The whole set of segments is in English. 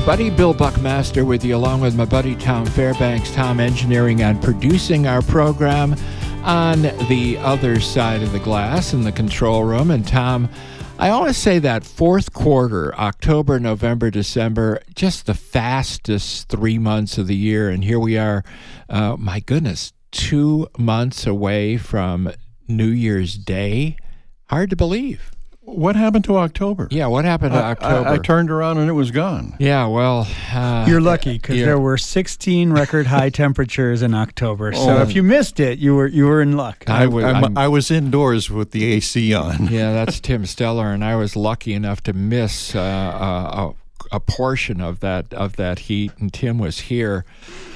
buddy Bill Buckmaster with you, along with my buddy Tom Fairbanks, Tom engineering and producing our program on the other side of the glass in the control room. And Tom, I always say that fourth quarter, October, November, December, just the fastest 3 months of the year. And here we are, my goodness, 2 months away from New Year's Day. Hard to believe. What happened to October? Yeah, what happened to October? I turned around and it was gone. Yeah, well... You're lucky, because there were 16 record high temperatures in October. So if you missed it, you were in luck. I was indoors with the AC on. Yeah, that's Tim Steller, and I was lucky enough to miss a portion of that heat, and Tim was here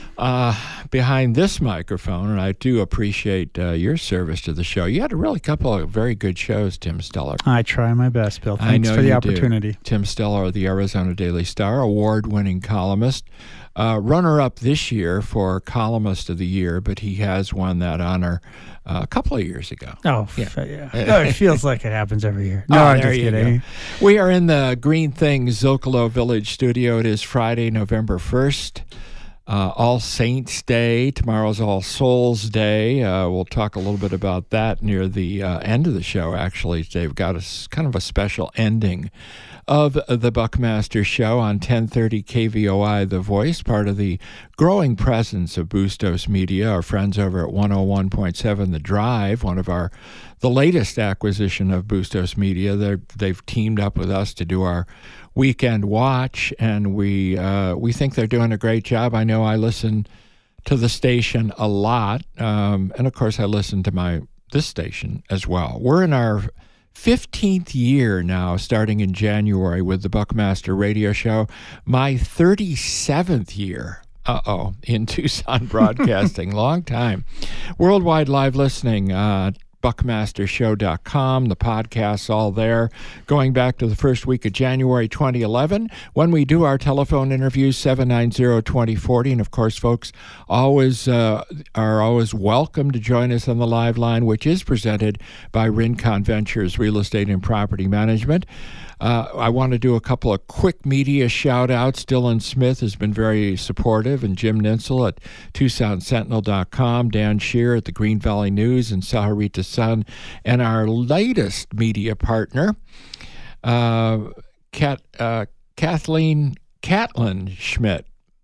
behind this microphone, and I do appreciate your service to the show. You had a really couple of very good shows, Tim Steller. I try my best, Bill. Thanks for the opportunity. Tim Steller of the Arizona Daily Star, award-winning columnist, runner-up this year for Columnist of the Year, but he has won that honor a couple of years ago. Oh, yeah. No, it feels like it happens every year. No, I'm just kidding. We are in the Green Things Zocalo Village studio. It is Friday, November 1st. All Saints Day. Tomorrow's All Souls Day. We'll talk a little bit about that near the end of the show, actually. They've got kind of a special ending of the Buckmaster Show on 1030 KVOI The Voice, part of the growing presence of Bustos Media, our friends over at 101.7 The Drive, one of the latest acquisition of Bustos Media. They've teamed up with us to do our Weekend Watch, and we think they're doing a great job. I know I listen to the station a lot, and of course I listen to this station as well. We're in our 15th year now, starting in January with the Buckmaster Radio Show. My 37th year. In Tucson Broadcasting. Long time. Worldwide live listening. BuckmasterShow.com, the podcasts all there, going back to the first week of January 2011, when we do our telephone interviews, 790-2040. And of course, folks are always welcome to join us on the live line, which is presented by Rincon Ventures Real Estate and Property Management. I want to do a couple of quick media shout-outs. Dylan Smith has been very supportive, and Jim Ninsel at TucsonSentinel.com, Dan Shear at the Green Valley News and Saharita Sun, and our latest media partner, Caitlin Schmidt.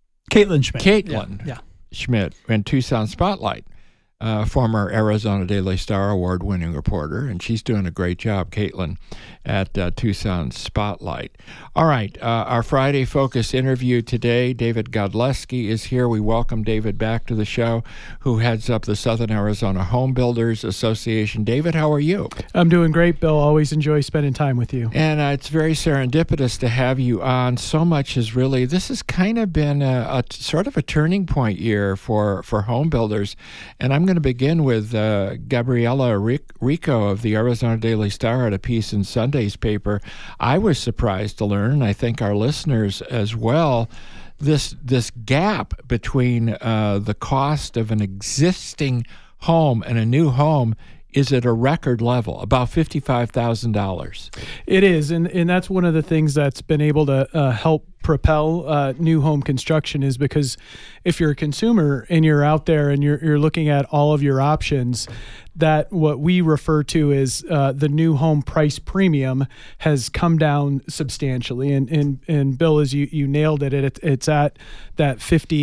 Schmidt and Tucson Spotlight. Former Arizona Daily Star award-winning reporter, and she's doing a great job, Caitlin, at Tucson Spotlight. All right, our Friday Focus interview today, David Godleski is here. We welcome David back to the show, who heads up the Southern Arizona Home Builders Association. David, how are you? I'm doing great, Bill. Always enjoy spending time with you. And it's very serendipitous to have you on. So much is really, this has kind of been a sort of a turning point year for home builders, and I'm going to begin with Gabriela Rico of the Arizona Daily Star at a piece in Sunday's paper. I was surprised to learn, and I think our listeners as well, this gap between the cost of an existing home and a new home is at a record level, about $55,000. It is, and that's one of the things that's been able to help propel new home construction, is because if you're a consumer and you're out there and you're looking at all of your options, that what we refer to as the new home price premium has come down substantially. And Bill, as you nailed it, it's at that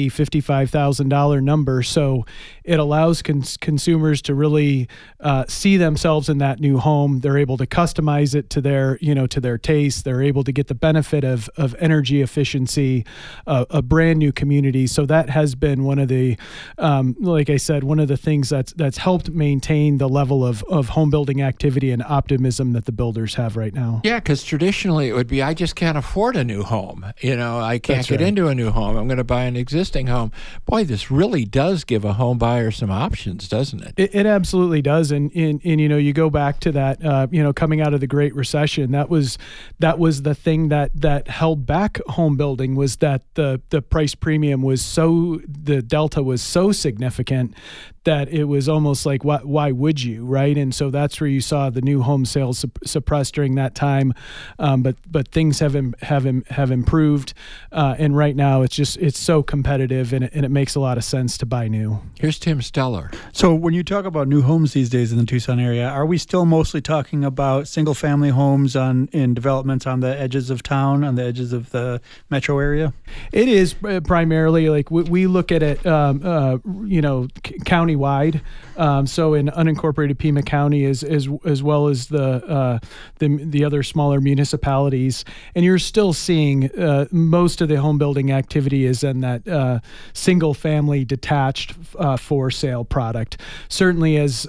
$55,000 number. So it allows consumers to really see themselves in that new home. They're able to customize it to their taste. They're able to get the benefit of energy efficiency, a brand new community. So that has been one of the, like I said, one of the things that's helped maintain the level of home building activity and optimism that the builders have right now. Yeah, because traditionally it would be, I just can't afford a new home. I can't get into a new home. I'm going to buy an existing home. Boy, this really does give a home buyer some options, doesn't it? It absolutely does. And you go back to that, coming out of the Great Recession, that was the thing that held back home building, was that the price premium was the delta was so significant that it was almost like, why would you, right? And so that's where you saw the new home sales suppressed during that time. But things have improved, and right now it's so competitive, and it makes a lot of sense to buy new. Here's Tim Steller. So when you talk about new homes these days in the Tucson area, are we still mostly talking about single-family homes in developments on the edges of town, on the edges of the metro area? It is primarily, like, we look at it, countywide. So in unincorporated Pima County, as well as the other smaller municipalities, and you're still seeing most of the home building activity is in that single-family detached for sale product. Certainly, as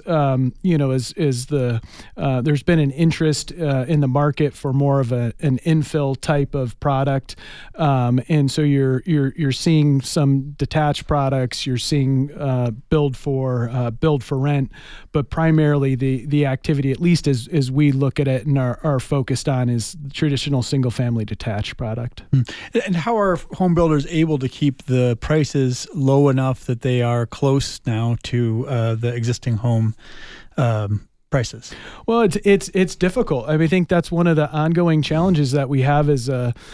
there's been an interest in the market for more of an infill type of product, and so you're seeing some detached products. You're seeing build for rent, but primarily the activity, at least as we look at it and are focused on, is traditional single-family detached product. And how are home builders able to keep the prices low enough that they are close now to the existing home prices? Well, it's difficult. I think that's one of the ongoing challenges that we have as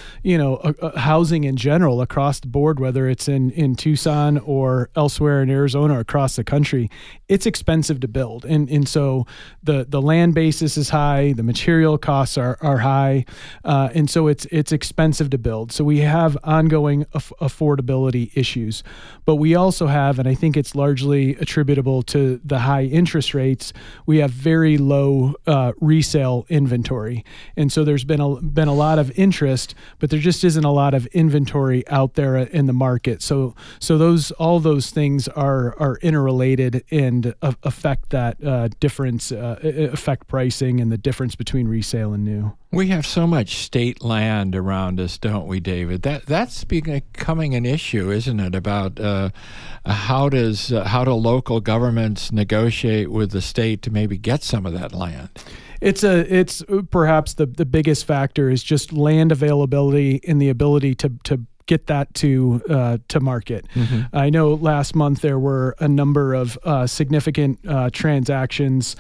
housing in general across the board, whether it's in Tucson or elsewhere in Arizona or across the country. It's expensive to build, and so the land basis is high, the material costs are high, and so it's expensive to build. So we have ongoing affordability issues, but we also have, and I think it's largely attributable to the high interest rates, we have very low resale inventory, and so there's been a lot of interest, but there just isn't a lot of inventory out there in the market. So all those things are interrelated and affect that difference, affect pricing and the difference between resale and new. We have so much state land around us, don't we, David? That's becoming an issue, isn't it? About how do local governments negotiate with the state to maybe get some of that land? It's perhaps the biggest factor is just land availability and the ability to get that to market. Mm-hmm. I know last month there were a number of significant transactions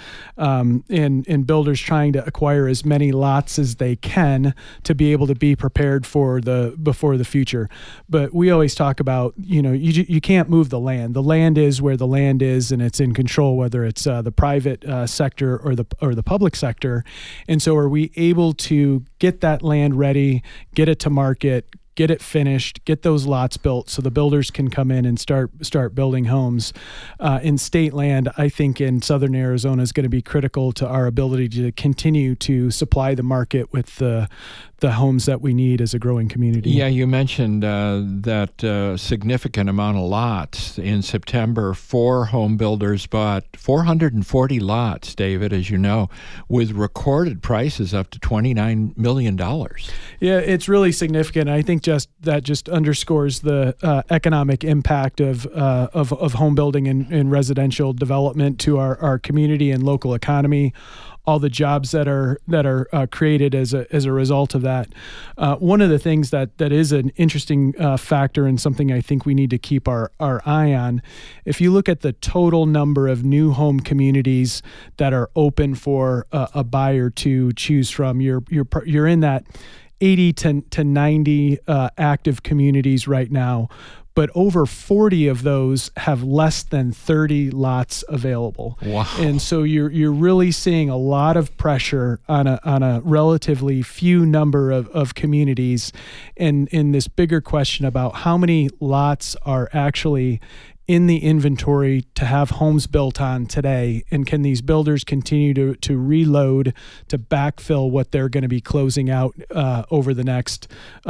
in builders trying to acquire as many lots as they can to be able to be prepared before the future. But we always talk about, you can't move the land. The land is where the land is, and it's in control, whether it's the private sector or the public sector. And so are we able to get that land ready, get it to market, get it finished, get those lots built so the builders can come in and start building homes. In state land, I think in southern Arizona is going to be critical to our ability to continue to supply the market with the homes that we need as a growing community. Yeah, you mentioned that significant amount of lots. In September, 4 home builders bought 440 lots, David, as you know, with recorded prices up to $29 million. Yeah, it's really significant. I think that just underscores the economic impact of home building and residential development to our community and local economy. All the jobs that are created as a result of that. One of the things that is an interesting factor and something I think we need to keep our eye on, if you look at the total number of new home communities that are open for a buyer to choose from, you're in that 80 to 90 active communities right now. But over 40 of those have less than 30 lots available. Wow. And so you're really seeing a lot of pressure on a relatively few number of communities, and in this bigger question about how many lots are actually in the inventory to have homes built on today, and can these builders continue to reload to backfill what they're going to be closing out over the next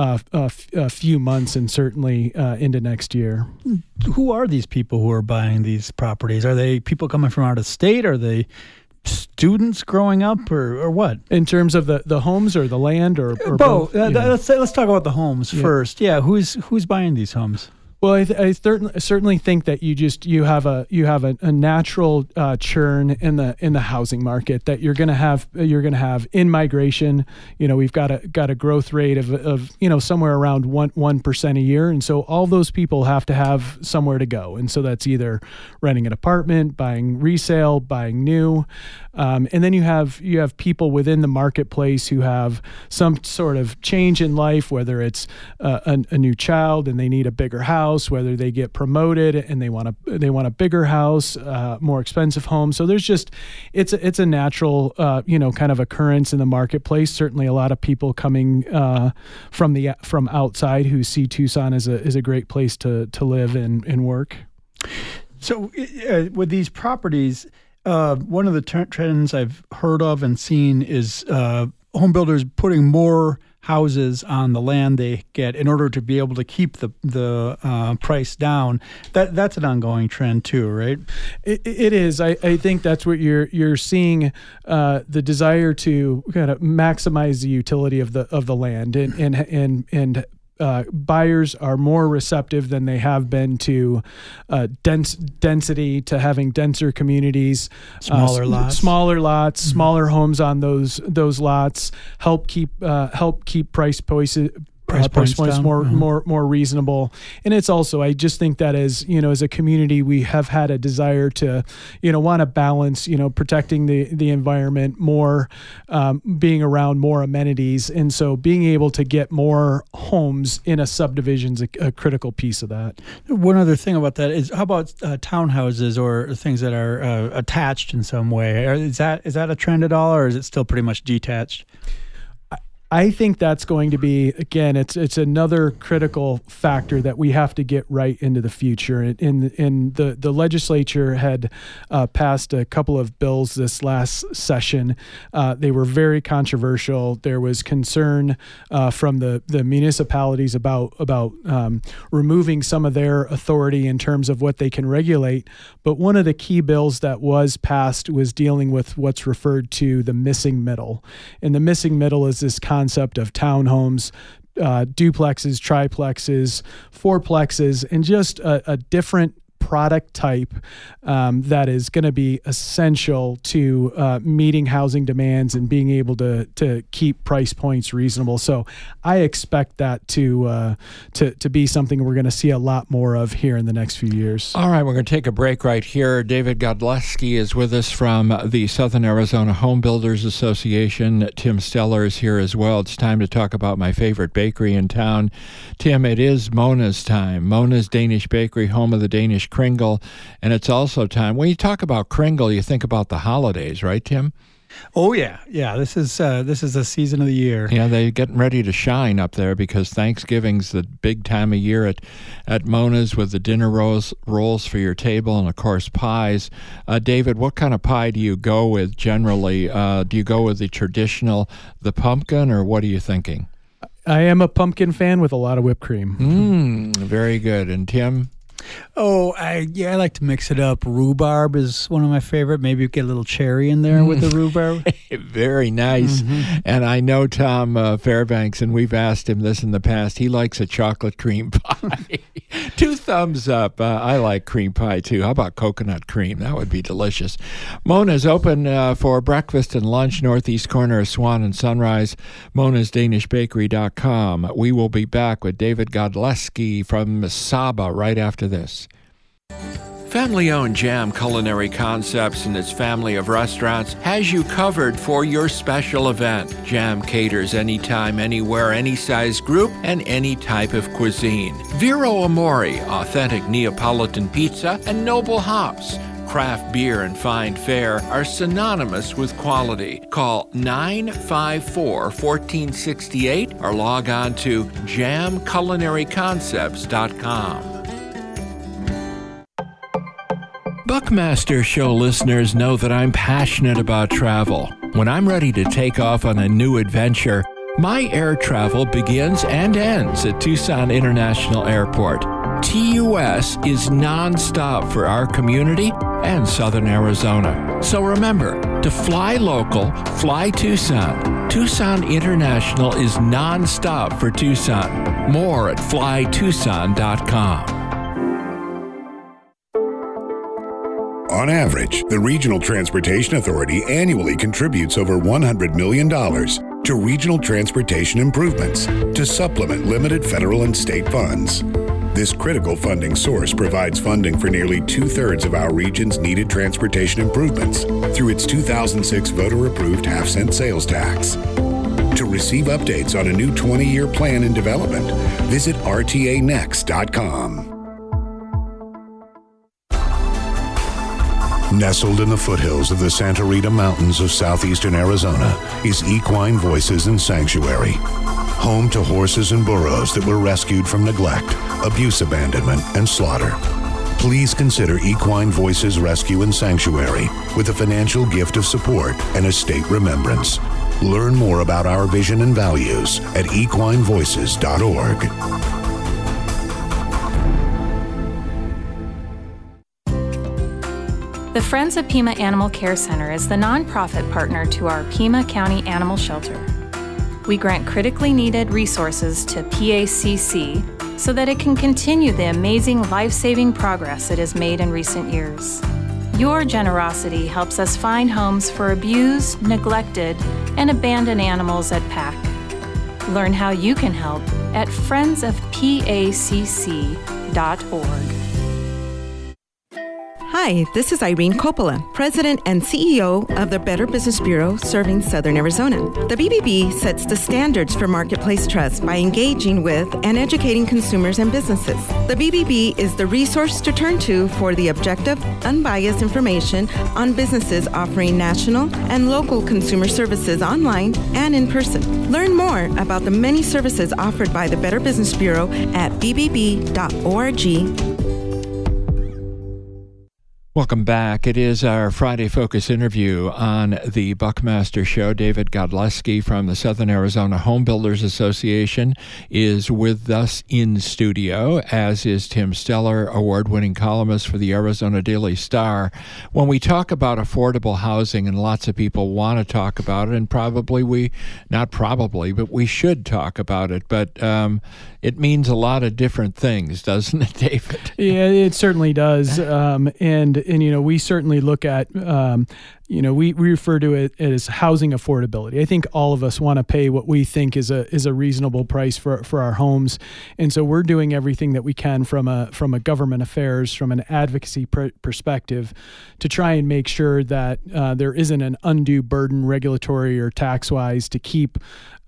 few months and certainly into next year. Who are these people who are buying these properties? Are they people coming from out of state? Are they students growing up, or what? In terms of the homes or the land, or both? Let's talk about the homes first. Yeah, who's buying these homes? Well, I certainly think that you have a natural churn in the housing market that you're going to have in migration. We've got a growth rate of somewhere around 1% a year, and so all those people have to have somewhere to go, and so that's either renting an apartment, buying resale, buying new, and then you have people within the marketplace who have some sort of change in life, whether it's a new child and they need a bigger house, whether they get promoted and they want a bigger house, more expensive home. So there's it's a natural kind of occurrence in the marketplace. Certainly a lot of people coming from outside who see Tucson as a great place to live and work. So with these properties, one of the trends I've heard of and seen is home builders putting more houses on the land they get in order to be able to keep the price down. That's an ongoing trend too, right? It is. I think that's what you're seeing, the desire to kind of maximize the utility of the land and buyers are more receptive than they have been to density, to having denser communities, smaller lots, smaller homes on those lots, help keep price points more reasonable. And it's also, I just think that as a community, we have had a desire to, want to balance, protecting the environment more, being around more amenities. And so being able to get more homes in a subdivision is a critical piece of that. One other thing about that is, how about townhouses or things that are attached in some way? Is that a trend at all, or is it still pretty much detached? I think that's going to be, again, it's another critical factor that we have to get right into the future. In the legislature had passed a couple of bills this last session. They were very controversial. There was concern from the municipalities about removing some of their authority in terms of what they can regulate. But one of the key bills that was passed was dealing with what's referred to the missing middle. And the missing middle is this concept of townhomes, duplexes, triplexes, fourplexes, and just a different product type that is going to be essential to meeting housing demands and being able to keep price points reasonable. So I expect that to be something we're going to see a lot more of here in the next few years. All right, we're going to take a break right here. David Godleski is with us from the Southern Arizona Home Builders Association. Tim Steller is here as well. It's time to talk about my favorite bakery in town. Tim, it is Mona's time. Mona's Danish Bakery, home of the Danish Kringle, and it's also time. When you talk about Kringle, you think about the holidays, right, Tim? Oh yeah. This is the season of the year. Yeah, they're getting ready to shine up there because Thanksgiving's the big time of year at Mona's, with the dinner rolls for your table and of course pies. David, what kind of pie do you go with generally? Do you go with the traditional, the pumpkin, or what are you thinking? I am a pumpkin fan with a lot of whipped cream. Very good. And Tim? Oh, I like to mix it up. Rhubarb is one of my favorite. Maybe get a little cherry in there with the rhubarb. Very nice. Mm-hmm. And I know Tom Fairbanks, and we've asked him this in the past. He likes a chocolate cream pie. 2 thumbs up. I like cream pie too. How about coconut cream? That would be delicious. Mona's open for breakfast and lunch, northeast corner of Swan and Sunrise. Mona'sDanishBakery.com. We will be back with David Godleski from Saba right after this. Family-owned Jam Culinary Concepts and its family of restaurants has you covered for your special event. Jam caters anytime, anywhere, any size group, and any type of cuisine. Vero Amore, authentic Neapolitan pizza, and Noble Hops. Craft beer and fine fare are synonymous with quality. Call 954-1468 or log on to jamculinaryconcepts.com. Buckmaster Show listeners know that I'm passionate about travel. When I'm ready to take off on a new adventure, my air travel begins and ends at Tucson International Airport. TUS is nonstop for our community and Southern Arizona. So remember, to fly local, fly Tucson. Tucson International is nonstop for Tucson. More at flytucson.com. On average, the Regional Transportation Authority annually contributes over $100 million to regional transportation improvements to supplement limited federal and state funds. This critical funding source provides funding for nearly 2/3 of our region's needed transportation improvements through its 2006 voter-approved half-cent sales tax. To receive updates on a new 20-year plan in development, visit rtanext.com. Nestled in the foothills of the Santa Rita Mountains of southeastern Arizona is Equine Voices and Sanctuary, home to horses and burros that were rescued from neglect, abuse, abandonment, and slaughter. Please consider Equine Voices Rescue and Sanctuary with a financial gift of support and estate remembrance. Learn more about our vision and values at equinevoices.org. The Friends of Pima Animal Care Center is the nonprofit partner to our Pima County Animal Shelter. We grant critically needed resources to PACC so that it can continue the amazing life-saving progress it has made in recent years. Your generosity helps us find homes for abused, neglected, and abandoned animals at PAC. Learn how you can help at friendsofpacc.org. Hi, this is Irene Coppola, President and CEO of the Better Business Bureau serving Southern Arizona. The BBB sets the standards for marketplace trust by engaging with and educating consumers and businesses. The BBB is the resource to turn to for the objective, unbiased information on businesses offering national and local consumer services online and in person. Learn more about the many services offered by the Better Business Bureau at bbb.org. Welcome back. It is our Friday Focus interview on the Buckmaster Show. David Godleski from the Southern Arizona Home Builders Association is with us in studio, as is Tim Steller, award-winning columnist for the Arizona Daily Star. When we talk about affordable housing, and lots of people want to talk about it, and we should talk about it, but it means a lot of different things, doesn't it, David? Yeah, it certainly does. And we certainly look at, we refer to it as housing affordability. I think all of us want to pay what we think is a reasonable price for our homes. And so we're doing everything that we can from a government affairs, from an advocacy perspective, to try and make sure that there isn't an undue burden, regulatory or tax-wise, to keep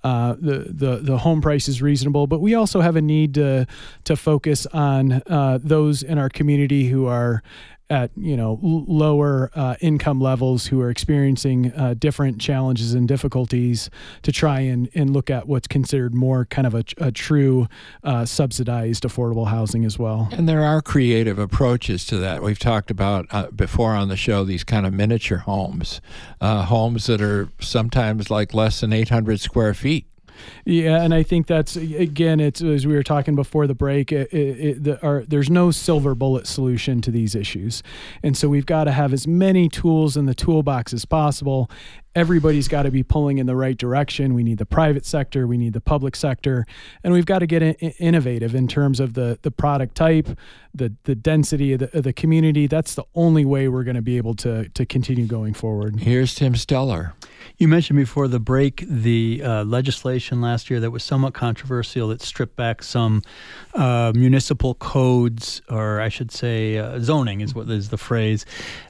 the home prices reasonable. But we also have a need to focus on those in our community who are at lower income levels, who are experiencing different challenges and difficulties, to try and look at what's considered more kind of a true subsidized affordable housing as well. And there are creative approaches to that. We've talked about before on the show these kind of miniature homes, homes that are sometimes like less than 800 square feet. Yeah, and I think that's, again, it's as we were talking before the break, there's no silver bullet solution to these issues. And so we've got to have as many tools in the toolbox as possible. Everybody's got to be pulling in the right direction. We need the private sector, we need the public sector, and we've got to get innovative in terms of the product type, the density of the community. That's the only way we're going to be able to continue going forward. Here's Tim Steller. You mentioned before the break the legislation last year that was somewhat controversial that stripped back some municipal codes, or I should say zoning is what is the phrase.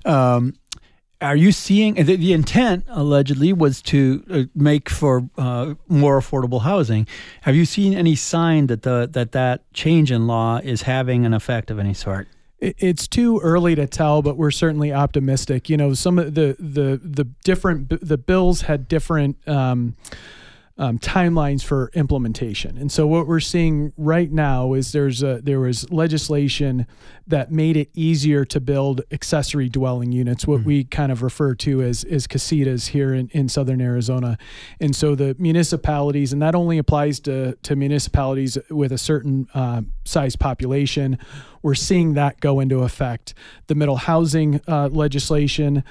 Are you seeing the intent allegedly was to make for more affordable housing? Have you seen any sign that that change in law is having an effect of any sort? It's too early to tell, but we're certainly optimistic. Some of the bills had different timelines for implementation. And so what we're seeing right now is there was legislation that made it easier to build accessory dwelling units, what we kind of refer to as casitas here in Southern Arizona. And so the municipalities, and that only applies to municipalities with a certain size population, we're seeing that go into effect. The middle housing legislation,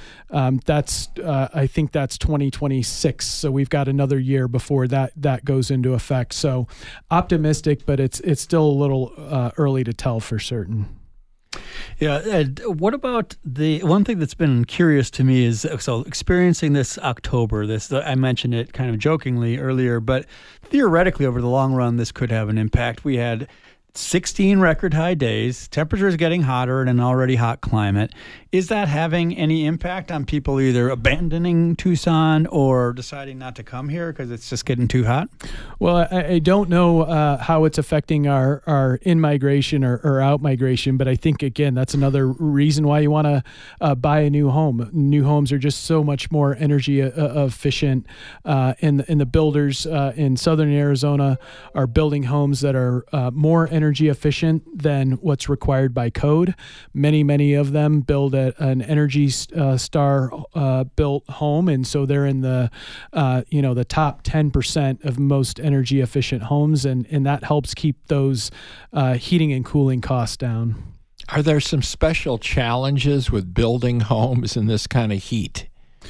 I think that's 2026. So we've got another year before that goes into effect. So optimistic, but it's still a little early to tell for certain. Yeah. And what about the one thing that's been curious to me is so experiencing this October, I mentioned it kind of jokingly earlier, but theoretically over the long run, this could have an impact. We had 16 record high days, temperatures getting hotter in an already hot climate. Is that having any impact on people either abandoning Tucson or deciding not to come here because it's just getting too hot? Well, I don't know how it's affecting our in-migration or out-migration, but I think, again, that's another reason why you want to buy a new home. New homes are just so much more energy efficient, and the builders in southern Arizona are building homes that are more energy efficient than what's required by code. Many of them build an Energy Star built home, and so they're in the the top 10% of most energy efficient homes, and that helps keep those heating and cooling costs down. Are there some special challenges with building homes in this kind of heat?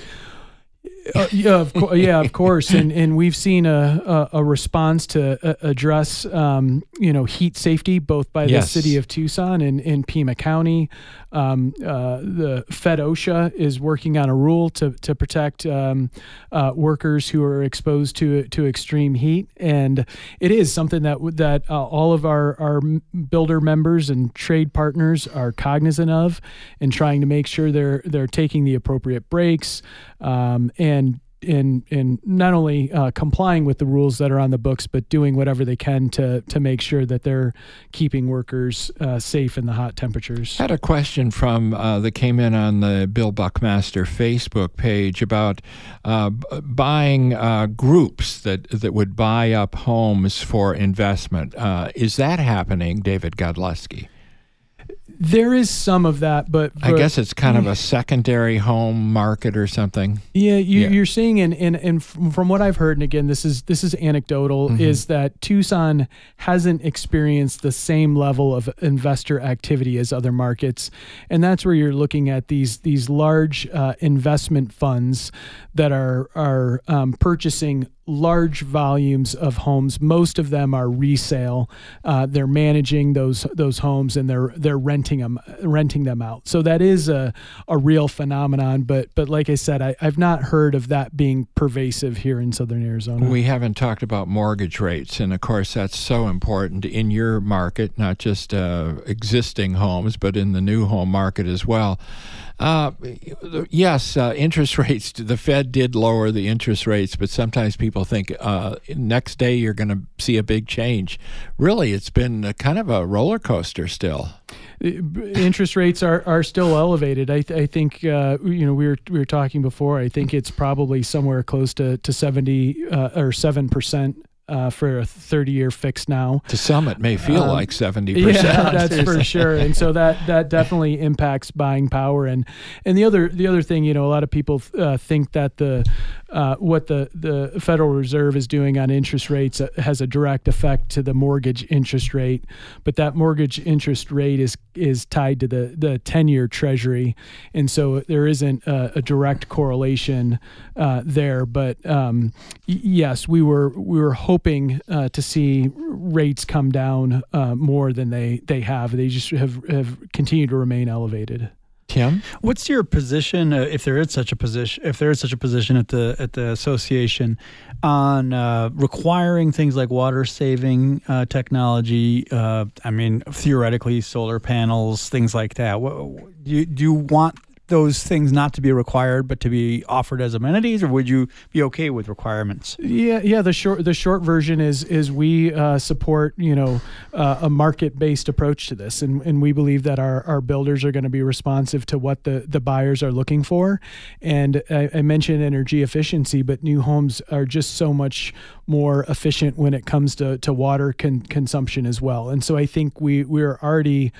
Of course, and we've seen a response to address heat safety both by the city of Tucson and in Pima County. The Fed OSHA is working on a rule to protect workers who are exposed to extreme heat, and it is something that all of our builder members and trade partners are cognizant of, and trying to make sure they're taking the appropriate breaks and not only complying with the rules that are on the books, but doing whatever they can to make sure that they're keeping workers safe in the hot temperatures. I had a question that came in on the Bill Buckmaster Facebook page about buying groups that would buy up homes for investment. Is that happening, David Godleski? There is some of that, but I guess it's kind of a secondary home market or something. Yeah, you're seeing, and from what I've heard, and again, this is anecdotal, is that Tucson hasn't experienced the same level of investor activity as other markets, and that's where you're looking at these large investment funds that are purchasing large volumes of homes. Most of them are resale. They're managing those homes, and they're renting them out. So that is a real phenomenon. But like I said, I've not heard of that being pervasive here in southern Arizona. We haven't talked about mortgage rates, and of course that's so important in your market, not just existing homes, but in the new home market as well. Yes, interest rates, the Fed did lower the interest rates, but sometimes people think next day you're going to see a big change. Really, it's been kind of a roller coaster still. Interest rates are still elevated. I think we were talking before. I think it's probably somewhere close to 70 or 7%. For a 30-year fix now. To some, it may feel like 70%. Yeah, that's for sure. And so that definitely impacts buying power. And the other thing, a lot of people think that what the Federal Reserve is doing on interest rates has a direct effect to the mortgage interest rate, but that mortgage interest rate is tied to the 10-year Treasury, and so there isn't a direct correlation there. But yes, we were hoping to see rates come down more than they have. They just have continued to remain elevated. Tim, what's your position, if there is such a position, at the association on requiring things like water saving technology? Theoretically, solar panels, things like that. Do you want those things not to be required, but to be offered as amenities, or would you be okay with requirements? Yeah. The short version is we support a market-based approach to this, and we believe that our builders are going to be responsive to what the buyers are looking for. And I mentioned energy efficiency, but new homes are just so much more efficient when it comes to water consumption as well. And so I think we're already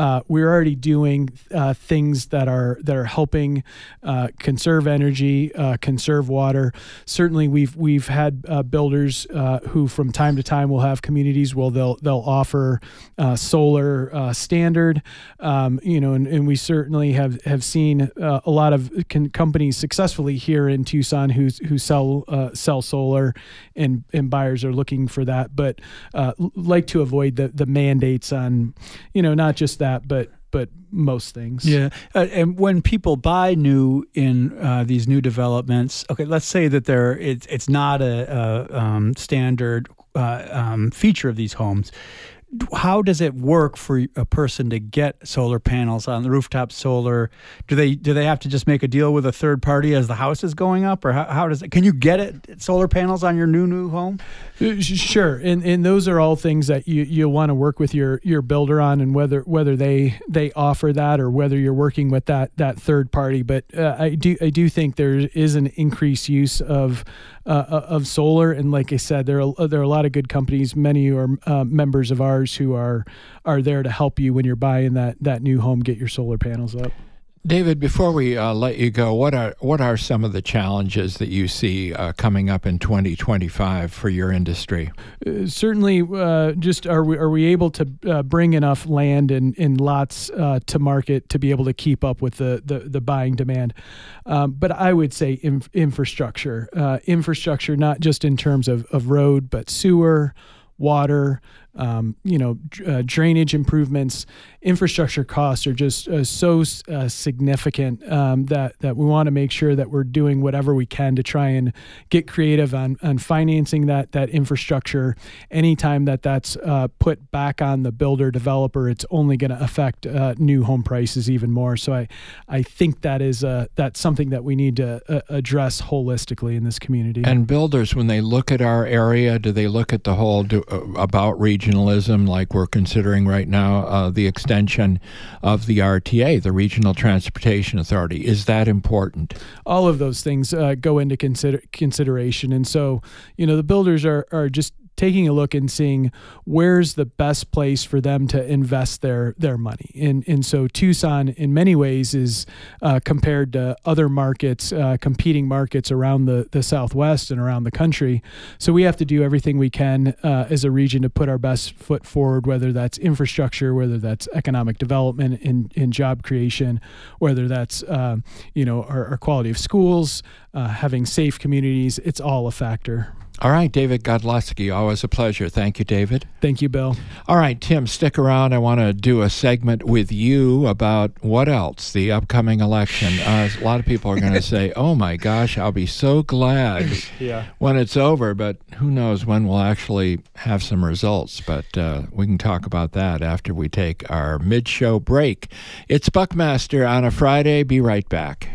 doing things that are helping conserve energy, conserve water. Certainly, we've had builders who, from time to time, will have communities where they'll offer solar standard, and we certainly have seen a lot of companies successfully here in Tucson who sell solar, and buyers are looking for that, but like to avoid the mandates on, not just that, but most things. Yeah, and when people buy new in these new developments, okay, let's say that it's not a standard feature of these homes. How does it work for a person to get solar panels on the rooftop solar? Do they have to just make a deal with a third party as the house is going up, or how does it? Can you get solar panels on your new home? Sure, and those are all things that you'll want to work with your builder on, and whether they offer that or whether you're working with that third party. But I do think there is an increased use of solar, and like I said, there are a lot of good companies. Many are members of ours who are there to help you when you're buying that new home, get your solar panels up. David, before we let you go, what are some of the challenges that you see coming up in 2025 for your industry? Certainly, just are we able to bring enough land and lots to market to be able to keep up with the buying demand? But I would say infrastructure, not just in terms of road, but sewer, water, drainage improvements. Infrastructure costs are just so significant that we want to make sure that we're doing whatever we can to try and get creative on financing that infrastructure. Anytime that's put back on the builder developer, it's only going to affect new home prices even more. So I think that's something that we need to address holistically in this community. And builders, when they look at our area, do they look at the whole about regionalism like we're considering right now, the extension of the RTA, the Regional Transportation Authority? Is that important? All of those things go into consideration. And so, the builders are just taking a look and seeing where's the best place for them to invest their money. And so Tucson, in many ways, is compared to other markets, competing markets around the Southwest and around the country. So we have to do everything we can as a region to put our best foot forward, whether that's infrastructure, whether that's economic development and job creation, whether that's our quality of schools, having safe communities. It's all a factor. All right, David Godlewski, always a pleasure. Thank you, David. Thank you, Bill. All right, Tim, stick around. I want to do a segment with you about what else, the upcoming election. A lot of people are going to say, oh my gosh, I'll be so glad when it's over, but who knows when we'll actually have some results. But we can talk about that after we take our mid-show break. It's Buckmaster on a Friday. Be right back.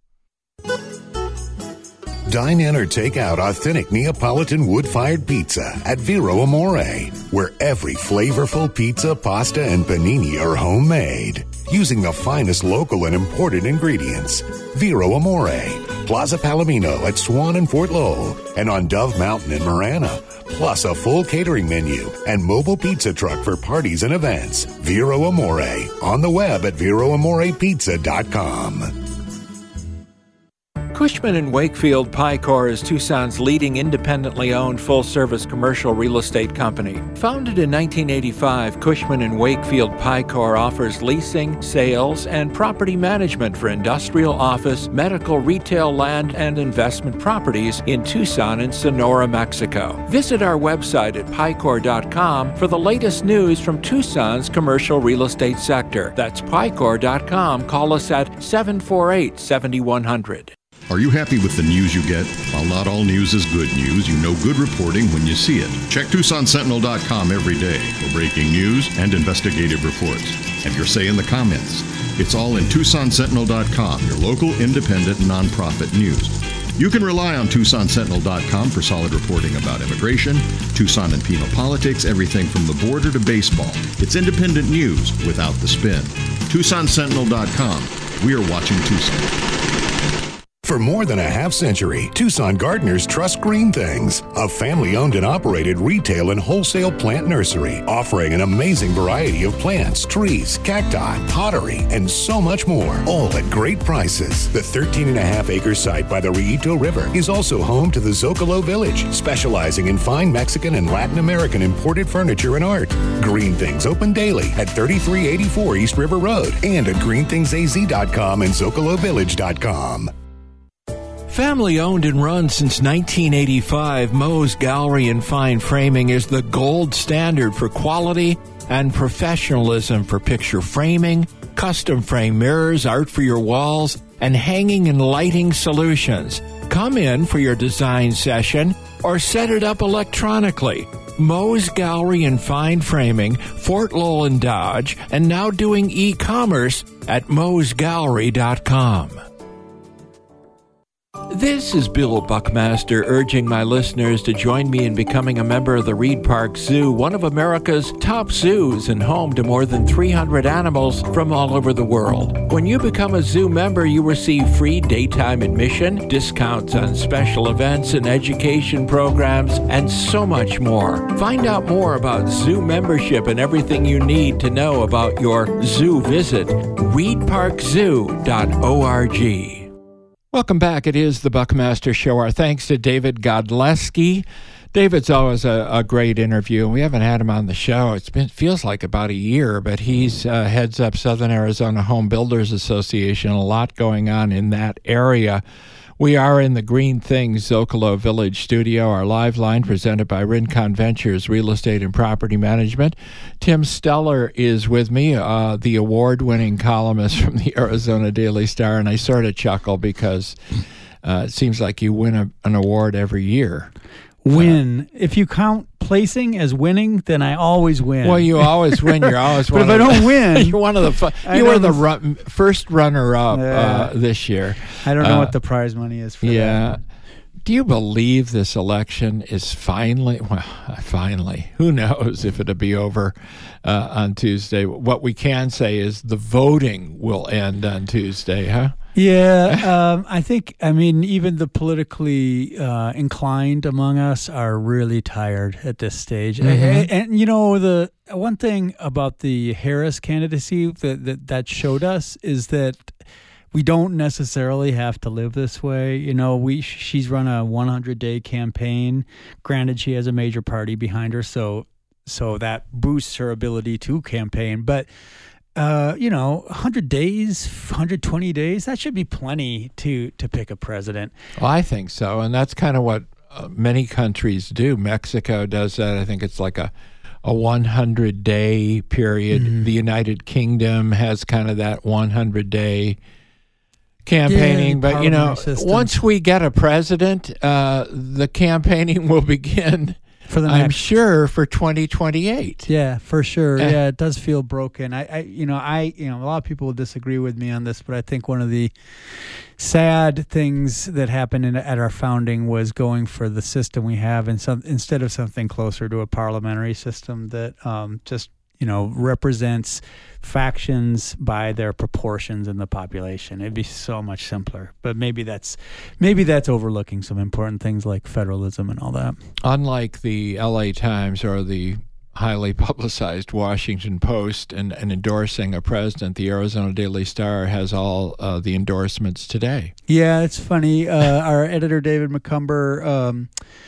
Dine in or take out authentic Neapolitan wood-fired pizza at Vero Amore, where every flavorful pizza, pasta, and panini are homemade, using the finest local and imported ingredients. Vero Amore, Plaza Palomino at Swan and Fort Lowell, and on Dove Mountain in Marana, plus a full catering menu and mobile pizza truck for parties and events. Vero Amore, on the web at VeroAmorePizza.com. Cushman & Wakefield Picor is Tucson's leading independently owned full-service commercial real estate company. Founded in 1985, Cushman & Wakefield Picor offers leasing, sales, and property management for industrial, office, medical, retail, land, and investment properties in Tucson and Sonora, Mexico. Visit our website at Picor.com for the latest news from Tucson's commercial real estate sector. That's Picor.com. Call us at 748-7100. Are you happy with the news you get? While not all news is good news, you know good reporting when you see it. Check TucsonSentinel.com every day for breaking news and investigative reports. Have your say in the comments. It's all in TucsonSentinel.com, your local independent nonprofit news. You can rely on TucsonSentinel.com for solid reporting about immigration, Tucson and Pima politics, everything from the border to baseball. It's independent news without the spin. TucsonSentinel.com. We are watching Tucson. For more than a half century, Tucson gardeners trust Green Things, a family-owned and operated retail and wholesale plant nursery, offering an amazing variety of plants, trees, cacti, pottery, and so much more, all at great prices. The 13.5-acre site by the Rillito River is also home to the Zocalo Village, specializing in fine Mexican and Latin American imported furniture and art. Green Things open daily at 3384 East River Road and at greenthingsaz.com and zocalovillage.com. Family owned and run since 1985, Moe's Gallery and Fine Framing is the gold standard for quality and professionalism for picture framing, custom frame mirrors, art for your walls, and hanging and lighting solutions. Come in for your design session or set it up electronically. Moe's Gallery and Fine Framing, Fort Lowell and Dodge, and now doing e-commerce at moesgallery.com. This is Bill Buckmaster urging my listeners to join me in becoming a member of the Reed Park Zoo, one of America's top zoos and home to more than 300 animals from all over the world. When you become a zoo member, you receive free daytime admission, discounts on special events and education programs, and so much more. Find out more about zoo membership and everything you need to know about your zoo visit. reedparkzoo.org. Welcome back. It is the Buckmaster Show. Our thanks to David Godleski. David's always a great interview, and we haven't had him on the show. Feels like about a year, but he's heads up Southern Arizona Home Builders Association. A lot going on in that area. We are in the Green Things Zocalo Village studio. Our live line presented by Rincon Ventures Real Estate and Property Management. Tim Steller is with me, the award-winning columnist from the Arizona Daily Star, and I sort of chuckle because it seems like you win an award every year. If you count placing as winning, then I always win. Well, you always win. You're always one. But if I don't win, you're one of the. You were the first runner-up this year. I don't know what the prize money is for that. Yeah. Do you believe this election is finally? Well, finally. Who knows if it'll be over on Tuesday? What we can say is the voting will end on Tuesday, huh? Yeah, I mean, even the politically inclined among us are really tired at this stage. Mm-hmm. And you know, the one thing about the Harris candidacy that showed us is that we don't necessarily have to live this way. You know, she's run a 100-day campaign. Granted, she has a major party behind her, so that boosts her ability to campaign, but 100 days, 120 days, that should be plenty to pick a president. Well, I think so. And that's kind of what many countries do. Mexico does that. I think it's like a 100-day period. Mm-hmm. The United Kingdom has kind of that 100-day campaigning. But, once we get a president, the campaigning will begin. I'm sure for 2028. Yeah, for sure. Yeah, it does feel broken. A lot of people will disagree with me on this, but I think one of the sad things that happened at our founding was going for the system we have instead of something closer to a parliamentary system that represents factions by their proportions in the population. It'd be so much simpler. But maybe that's overlooking some important things like federalism and all that. Unlike the LA Times or the highly publicized Washington Post and endorsing a president, the Arizona Daily Star has all the endorsements today. Yeah, it's funny. Our editor, David McCumber,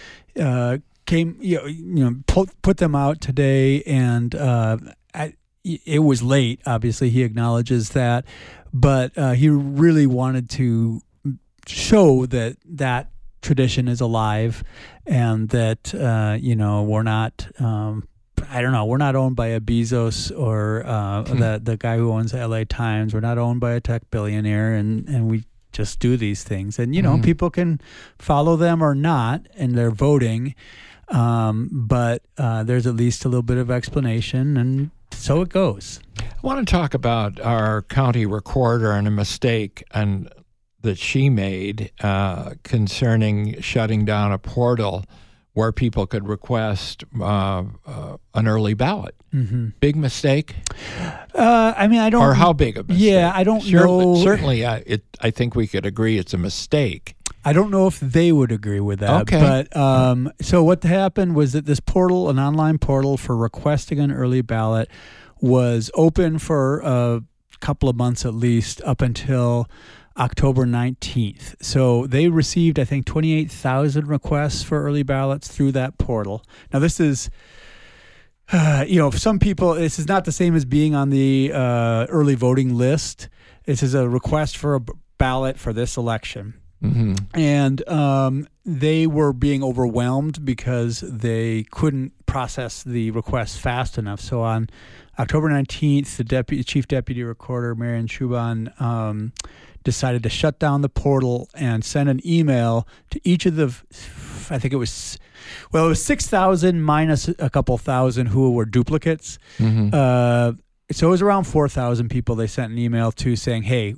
came, put them out today, and it was late. Obviously, he acknowledges that, but he really wanted to show that tradition is alive, and that we're not. We're not owned by a Bezos or the guy who owns the LA Times. We're not owned by a tech billionaire, and we just do these things. And people can follow them or not, and they're voting. But there's at least a little bit of explanation, and so it goes. I want to talk about our county recorder and a mistake that she made concerning shutting down a portal where people could request an early ballot. Mm-hmm. Big mistake? I don't... Or how big a mistake? Yeah, I don't know. Certainly, I think we could agree it's a mistake. I don't know if they would agree with that. Okay. But so what happened was that this portal, an online portal for requesting an early ballot, was open for a couple of months at least, up until October 19th. So they received, I think, 28,000 requests for early ballots through that portal. Now, this is, for some people, this is not the same as being on the early voting list. This is a request for a ballot for this election. Mm-hmm. And they were being overwhelmed because they couldn't process the request fast enough. So on October 19th, the chief deputy recorder, Marion Schuban, decided to shut down the portal and send an email to each of the, I think it was 6,000 minus a couple thousand who were duplicates. So it was around 4,000 people they sent an email to saying, hey,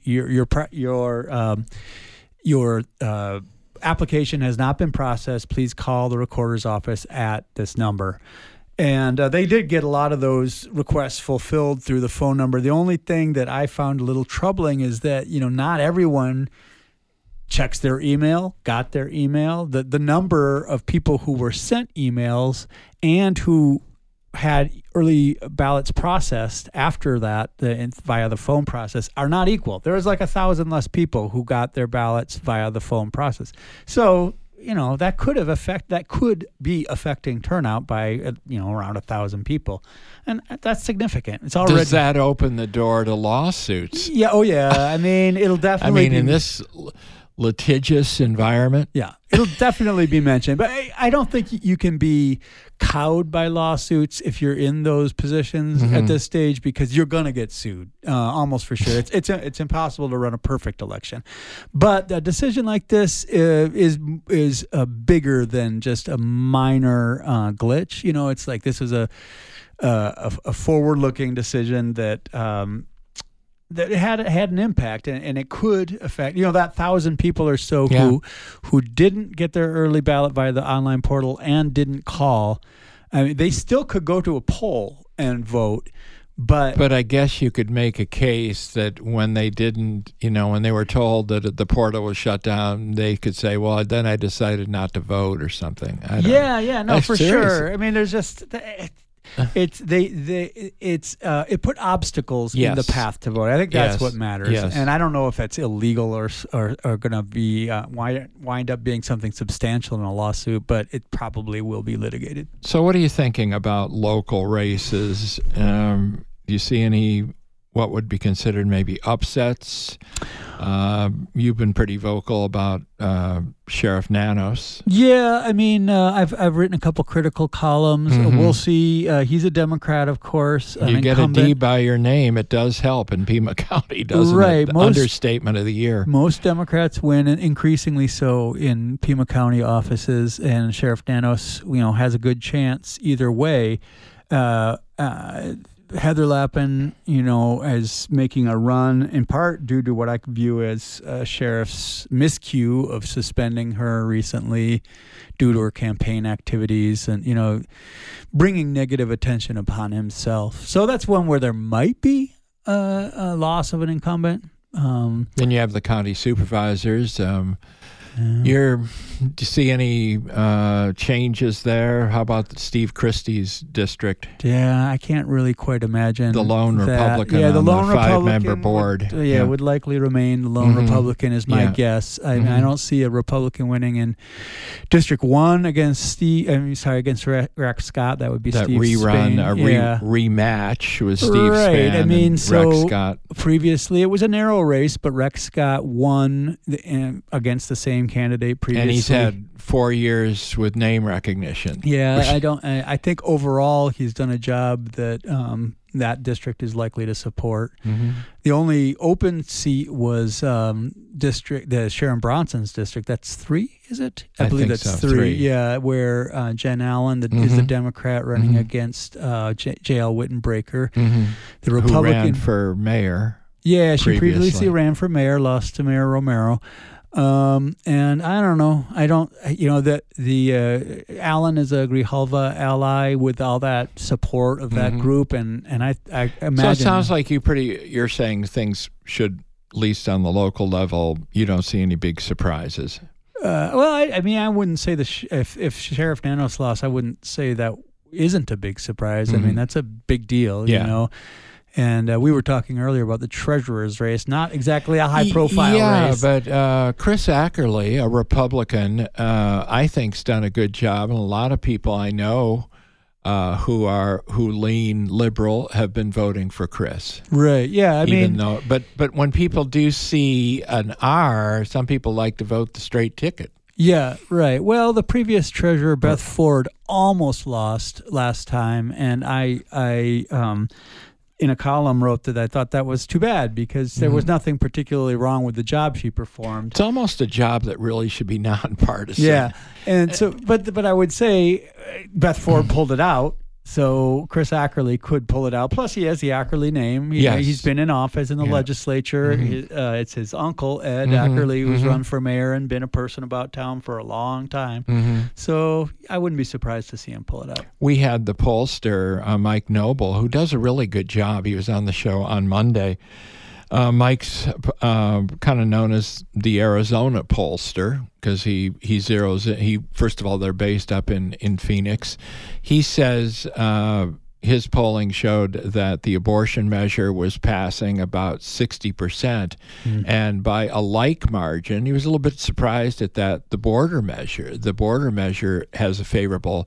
your application has not been processed. Please call the recorder's office at this number. And they did get a lot of those requests fulfilled through the phone number. The only thing that I found a little troubling is that, not everyone checks their email, got their email. The number of people who were sent emails and who had early ballots processed after that via the phone process are not equal. There was like 1,000 less people who got their ballots via the phone process. So, that could be affecting turnout by, around 1,000 people. And that's significant. It's already. Does that open the door to lawsuits? Yeah. Oh, yeah. I mean, it'll definitely in this litigious environment. Yeah, it'll definitely be mentioned. But I don't think you can be cowed by lawsuits if you're in those positions at this stage, because you're going to get sued almost for sure. It's impossible to run a perfect election. But a decision like this is bigger than just a minor glitch. It's like this is a forward-looking decision that it had an impact, and it could affect, that 1,000 people or so who didn't get their early ballot via the online portal and didn't call. I mean, they still could go to a poll and vote, but I guess you could make a case that when they didn't, when they were told that the portal was shut down, they could say, well, then I decided not to vote or something. No, for serious. Sure. I mean, there's just. It put obstacles in the path to vote. I think that's what matters. Yes. And I don't know if that's illegal or going to be wind up being something substantial in a lawsuit, but it probably will be litigated. So what are you thinking about local races? Do you see any what would be considered maybe upsets? You've been pretty vocal about Sheriff Nanos. Yeah, I mean, I've written a couple critical columns. We'll see. He's a Democrat, of course. You get a D by your name, it does help in Pima County, doesn't it? Understatement of the year. Most Democrats win, and increasingly so in Pima County offices, and Sheriff Nanos, has a good chance either way. Heather Lappin, is making a run in part due to what I view as sheriff's miscue of suspending her recently due to her campaign activities and, bringing negative attention upon himself. So that's one where there might be a loss of an incumbent. Then you have the county supervisors. Do you see any changes there? How about Steve Christie's district? Yeah, I can't really quite imagine the lone Republican on the 5-member board. Would likely remain the lone Republican is my guess. I don't see a Republican winning in District 1 against against Rex Scott. That would be that Steve rerun, Spain. Rematch with Steve Spann. I mean, Rex Scott. Previously it was a narrow race, but Rex Scott won against the same candidate previously. And he's had 4 years with name recognition. Yeah, I think overall he's done a job that that district is likely to support. The only open seat was the Sharon Bronson's district. That's 3, is it? I believe that's so, 3. Yeah, where Jen Allen is the Democrat running against J.L. Wittenbreaker, the Republican who ran for mayor. Yeah, she previously ran for mayor, lost to Mayor Romero. And I don't know. That the Allen is a Grijalva ally with all that support of that group, and I imagine. So it sounds like you're saying things should, at least on the local level, you don't see any big surprises. I wouldn't say if Sheriff Nanos lost, I wouldn't say that isn't a big surprise. I mean, that's a big deal, And we were talking earlier about the treasurer's race, not exactly a high-profile race. Yeah, but Chris Ackerley, a Republican, I think's done a good job, and a lot of people I know who lean liberal have been voting for Chris. Right. Yeah. But when people do see an R, some people like to vote the straight ticket. Yeah, right. Well, the previous treasurer, Beth Ford, almost lost last time, and I in a column wrote that I thought that was too bad because there was nothing particularly wrong with the job she performed. It's almost a job that really should be nonpartisan. Yeah, and so, but I would say Beth Ford pulled it out. So Chris Ackerley could pull it out. Plus, he has the Ackerley name. He's been in office in the legislature. It's his uncle, Ed Ackerley, who's run for mayor and been a person about town for a long time. So I wouldn't be surprised to see him pull it out. We had the pollster, Mike Noble, who does a really good job. He was on the show on Monday. Mike's kind of known as the Arizona pollster because he zeroes it. He, first of all, they're based up in Phoenix. He says his polling showed that the abortion measure was passing about 60%, and by a like margin. He was a little bit surprised at that. The border measure has a favorable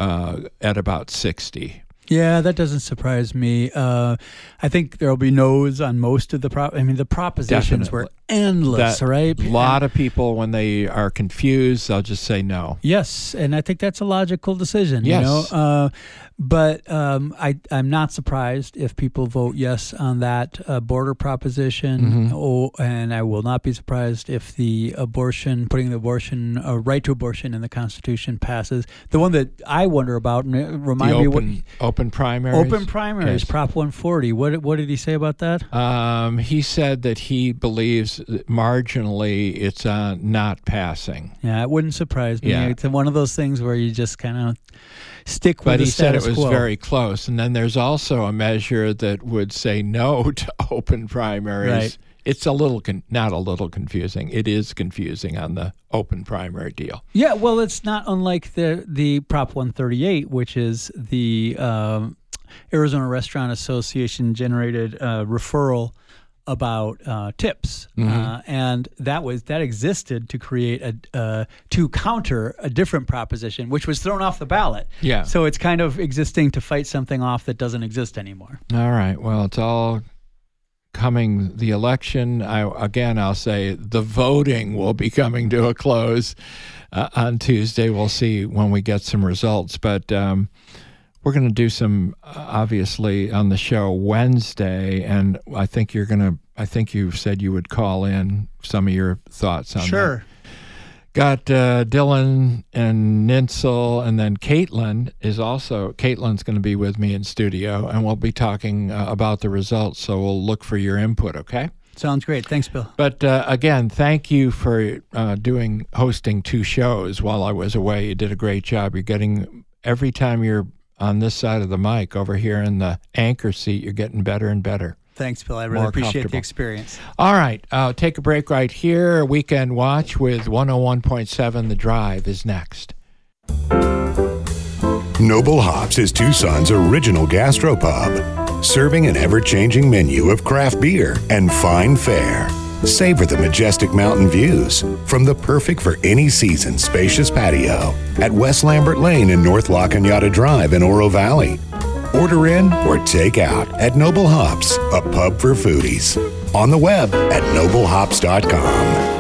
at about 60%. Yeah, that doesn't surprise me. I think there will be no's on most of the the propositions were endless, right? A lot of people, when they are confused, they'll just say no. Yes, and I think that's a logical decision. Yes. But I'm not surprised if people vote yes on that border proposition, and I will not be surprised if the putting the abortion right to abortion in the Constitution passes. The one that I wonder about, and remind me what open primaries. Open primaries, yes. Prop 140. What did he say about that? He said that he believes that marginally it's not passing. Yeah, it wouldn't surprise me. Yeah. It's one of those things where you just kind of stick with the status quo. But he said it was very close. And then there's also a measure that would say no to open primaries. Right. It's not a little confusing. It is confusing on the open primary deal. Yeah, well, it's not unlike the Prop 138, which is the Arizona Restaurant Association generated referral about tips, and that existed to create to counter a different proposition, which was thrown off the ballot. Yeah. So it's kind of existing to fight something off that doesn't exist anymore. All right. Well, it's all coming. The election. I'll say the voting will be coming to a close on Tuesday. We'll see when we get some results, but. We're going to do some, obviously, on the show Wednesday, and I think you said you would call in some of your thoughts on that. Sure. Got Dylan and Ninsel, and then Caitlin's going to be with me in studio, and we'll be talking about the results, so we'll look for your input, okay? Sounds great. Thanks, Bill. But again, thank you for hosting 2 shows while I was away. You did a great job. You're getting, every time you're on this side of the mic, over here in the anchor seat, you're getting better and better. Thanks, Bill. I really appreciate the experience. All right. Take a break right here. Weekend Watch with 101.7 The Drive is next. Noble Hops is Tucson's original gastropub, serving an ever-changing menu of craft beer and fine fare. Savor the majestic mountain views from the perfect for any season spacious patio at West Lambert Lane and North La Cañada Drive in Oro Valley. Order in or take out at Noble Hops, a pub for foodies. On the web at noblehops.com.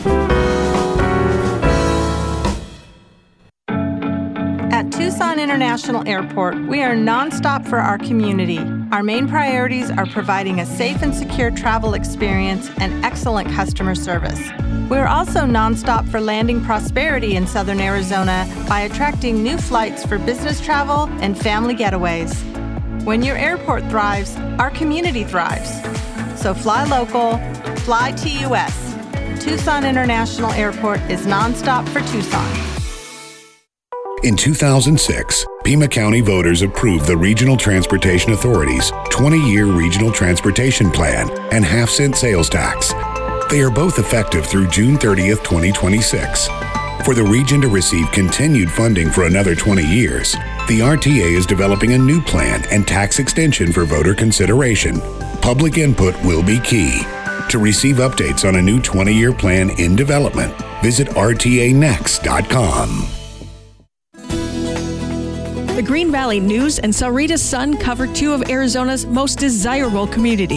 At Tucson International Airport, we are nonstop for our community. Our main priorities are providing a safe and secure travel experience and excellent customer service. We're also nonstop for landing prosperity in Southern Arizona by attracting new flights for business travel and family getaways. When your airport thrives, our community thrives. So fly local, fly TUS. Tucson International Airport is nonstop for Tucson. In 2006, Pima County voters approved the Regional Transportation Authority's 20-year Regional Transportation Plan and half-cent sales tax. They are both effective through June 30th, 2026. For the region to receive continued funding for another 20 years, the RTA is developing a new plan and tax extension for voter consideration. Public input will be key. To receive updates on a new 20-year plan in development, visit rtanext.com. The Green Valley News and Sahuarita Sun cover 2 of Arizona's most desirable communities.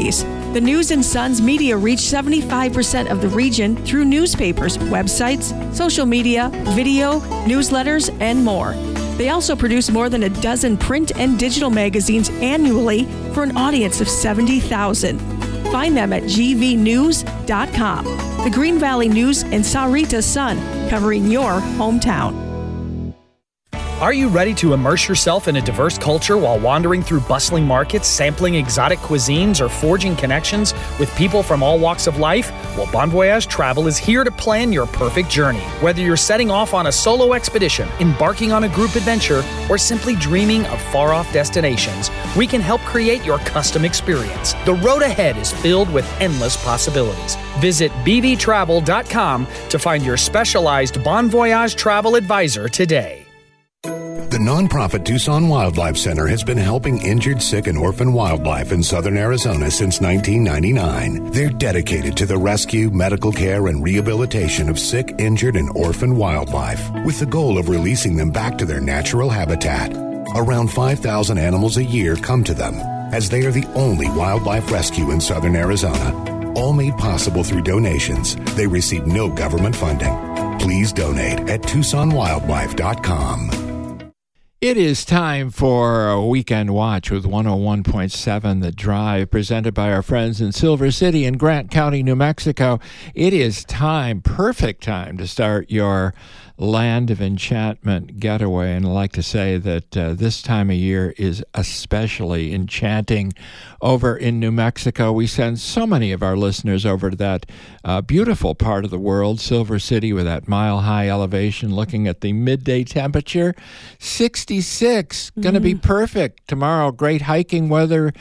The News and Sons media reach 75% of the region through newspapers, websites, social media, video, newsletters, and more. They also produce more than a dozen print and digital magazines annually for an audience of 70,000. Find them at gvnews.com. The Green Valley News and Sahuarita Sun, covering your hometown. Are you ready to immerse yourself in a diverse culture while wandering through bustling markets, sampling exotic cuisines, or forging connections with people from all walks of life? Well, Bon Voyage Travel is here to plan your perfect journey. Whether you're setting off on a solo expedition, embarking on a group adventure, or simply dreaming of far-off destinations, we can help create your custom experience. The road ahead is filled with endless possibilities. Visit bvtravel.com to find your specialized Bon Voyage travel advisor today. The nonprofit Tucson Wildlife Center has been helping injured, sick, and orphan wildlife in southern Arizona since 1999. They're dedicated to the rescue, medical care, and rehabilitation of sick, injured, and orphan wildlife, with the goal of releasing them back to their natural habitat. Around 5,000 animals a year come to them, as they are the only wildlife rescue in southern Arizona. All made possible through donations. They receive no government funding. Please donate at TucsonWildlife.com. It is time for a Weekend Watch with 101.7 The Drive, presented by our friends in Silver City in Grant County, New Mexico. It is time, perfect time, to start your Land of Enchantment getaway. And I like to say that this time of year is especially enchanting over in New Mexico. We send so many of our listeners over to that beautiful part of the world, Silver City, with that mile-high elevation, looking at the midday temperature, 66, going to be perfect. Tomorrow, great hiking weather,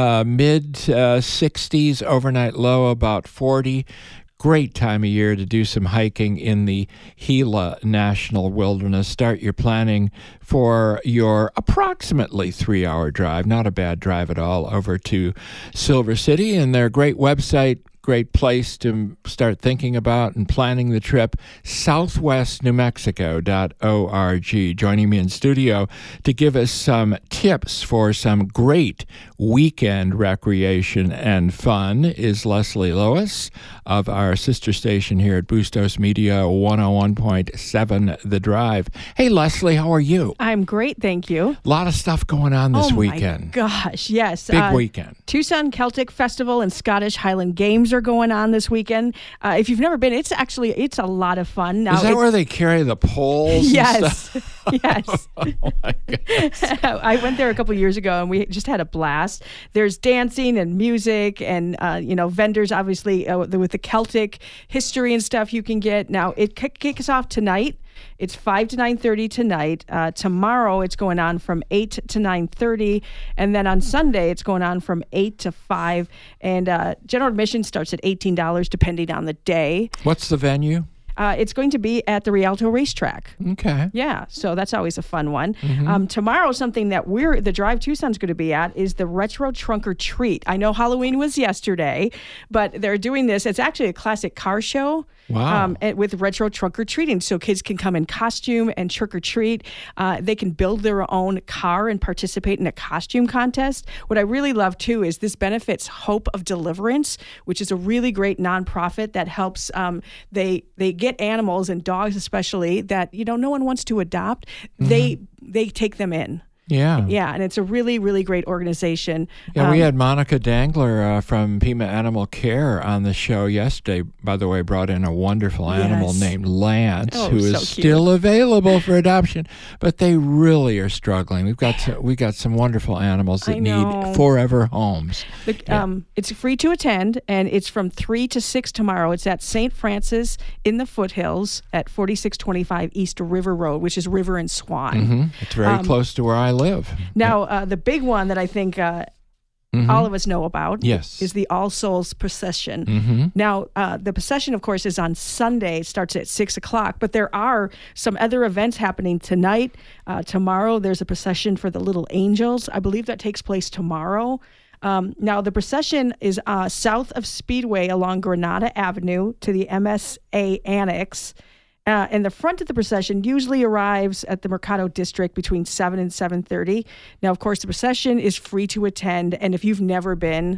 mid-60s, overnight low about 40. Great time of year to do some hiking in the Gila National Wilderness. Start your planning for your approximately 3-hour drive, not a bad drive at all, over to Silver City and their great website. Great place to start thinking about and planning the trip, southwestnewmexico.org. Joining me in studio to give us some tips for some great weekend recreation and fun is Leslie Lois of our sister station here at Bustos Media 101.7 The Drive. Hey, Leslie, how are you? I'm great, thank you. A lot of stuff going on this weekend. Oh, my gosh, yes. Big weekend. Tucson Celtic Festival and Scottish Highland Games are going on this weekend. If you've never been, it's a lot of fun. Now, is that where they carry the poles? Yes, yes. Oh my goodness. I went there a couple years ago, and we just had a blast. There's dancing and music, and vendors, obviously, with the Celtic history and stuff you can get. Now it kicks off tonight. It's 5 to 9:30 tonight. Tomorrow it's going on from 8 to 9:30, and then on Sunday it's going on from 8 to 5. And general admission starts at $18 depending on the day. What's the venue? It's going to be at the Rialto Racetrack. Okay. Yeah, so that's always a fun one. Mm-hmm. Tomorrow, something that the Drive Tucson's going to be at is the Retro Trunk or Treat. I know Halloween was yesterday, but they're doing this. It's actually a classic car show. Wow. With retro trunk or treating. So kids can come in costume and trick or treat. They can build their own car and participate in a costume contest. What I really love, too, is this benefits Hope of Deliverance, which is a really great nonprofit that helps. They get animals, and dogs especially, that no one wants to adopt. Mm-hmm. They take them in. Yeah. Yeah, and it's a really, really great organization. Yeah, we had Monica Dangler from Pima Animal Care on the show yesterday. By the way, brought in a wonderful animal named Lance, who is still available for adoption. But they really are struggling. We got some wonderful animals that need forever homes. It's free to attend, and it's from 3 to 6 tomorrow. It's at St. Francis in the Foothills at 4625 East River Road, which is River and Swan. Mm-hmm. It's very close to where I live. Now, the big one that I think all of us know about is the All Souls Procession. Mm-hmm. Now, the procession, of course, is on Sunday. It starts at 6 o'clock, but there are some other events happening tonight. Tomorrow, there's a procession for the Little Angels. I believe that takes place tomorrow. Now, the procession is south of Speedway along Granada Avenue to the MSA Annex. And the front of the procession usually arrives at the Mercado District between 7 and 7:30. Now, of course, the procession is free to attend, and if you've never been,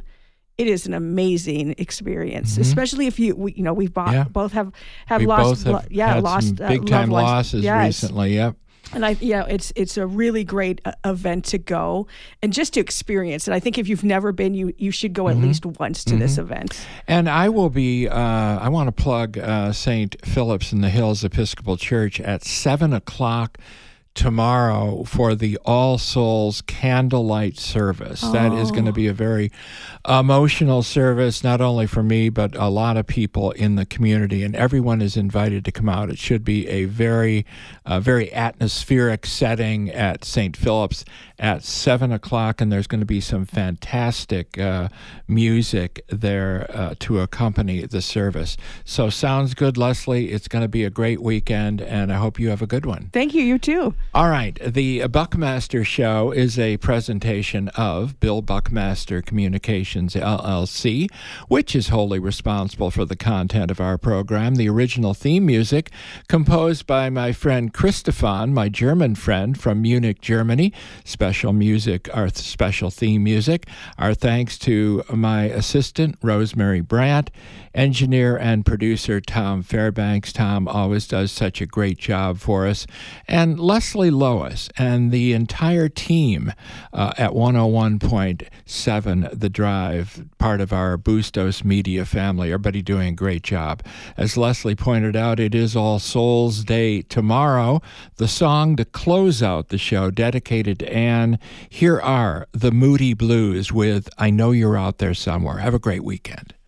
it is an amazing experience, especially if we've both have lost some big time losses recently. Yep. And it's a really great event to go and just to experience it. I think if you've never been, you should go at least once to this event. And I will be. I want to plug St. Philip's in the Hills Episcopal Church at 7:00 tomorrow for the All Souls candlelight service. That is going to be a very emotional service, not only for me, but a lot of people in the community, and everyone is invited to come out. It should be a very atmospheric setting at St. Philip's at 7:00, and there's going to be some fantastic music there to accompany the service. So sounds good, Leslie. It's going to be a great weekend, and I hope you have a good one. Thank you. You too. All right. The Buckmaster Show is a presentation of Bill Buckmaster Communications, LLC, which is wholly responsible for the content of our program. The original theme music, composed by my friend Christophan, my German friend from Munich, Germany. Special theme music. Our thanks to my assistant, Rosemary Brandt, engineer and producer Tom Fairbanks. Tom always does such a great job for us. And Leslie Lois and the entire team at 101.7 The Drive, part of our Bustos Media family. Everybody doing a great job. As Leslie pointed out, it is All Souls Day tomorrow. The song to close out the show, dedicated to Anne. Here are the Moody Blues with I Know You're Out There Somewhere. Have a great weekend.